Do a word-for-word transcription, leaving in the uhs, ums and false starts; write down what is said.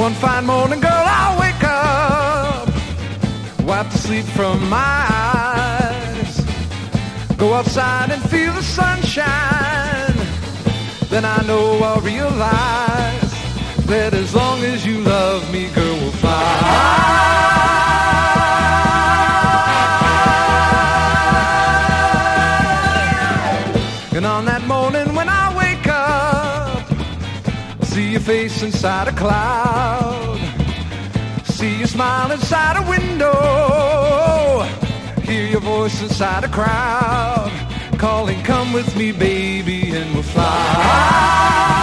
one fine morning, girl, I'll wake up, wipe the sleep from my eyes, go outside and feel the sunshine. Then I know I'll realize that as long as you love me, girl, we'll fly. And on that morning when I wake up, I'll see your face inside a cloud, see you smile inside a window, hear your voice inside a crowd, calling, come with me, baby, and we'll fly.